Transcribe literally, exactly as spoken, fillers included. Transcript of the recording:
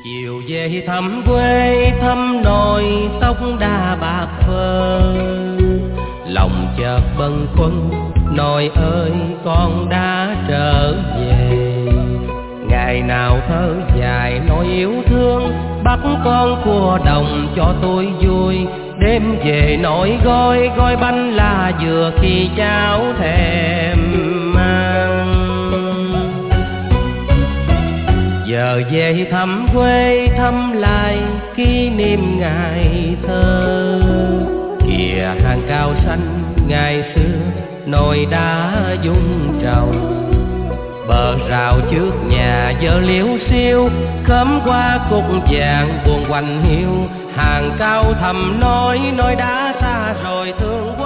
Chiều về thăm quê thăm nội tóc đa bạc phơ, lòng chợt bâng khuâng nội ơi con đã trở về. Ngày nào thơ dài nói yêu thương, bắt con cua đồng cho tôi vui. Đêm về nội gói gói bánh là vừa khi cháu thèm mang. Giờ về thăm quê thăm lại kỷ niệm ngày thơ. Kìa hàng cao xanh ngày xưa nội đã dung trồng. Bờ rào trước nhà giờ liễu xiêu, khóm qua cúc vàng buồn quạnh hiu. Hàng cao thầm nói nói đã xa rồi thương